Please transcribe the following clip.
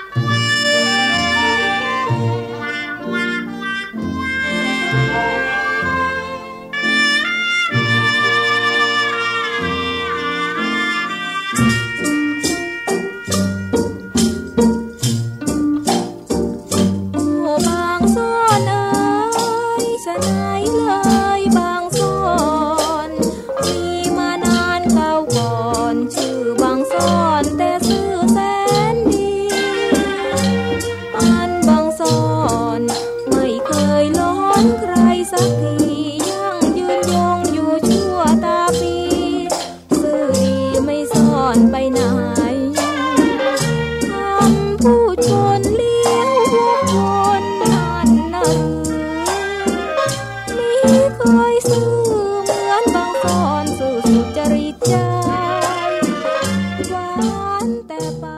ใครสักทียังยืนยงอยู่ชั่วตาปีซื่อดีไม่ซ่อนไปไหนทำผู้ชนเลี้ยงพวกคนนั่นนะหรือนี่เคยซื่อเหมือนบางซ่อนซื่อสุจริตใจหวานแต่